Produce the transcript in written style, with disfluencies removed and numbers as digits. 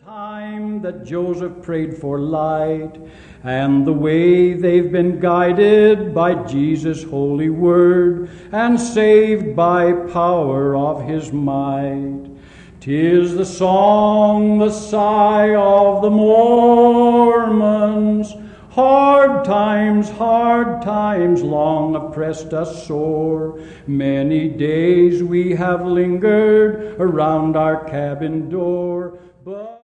time that Joseph prayed for light, and the way they've been guided by Jesus' holy word, and saved by power of his might. 'Tis the song, the sigh of the Mormons. Hard times long oppressed us sore. Many days we have lingered around our cabin door. But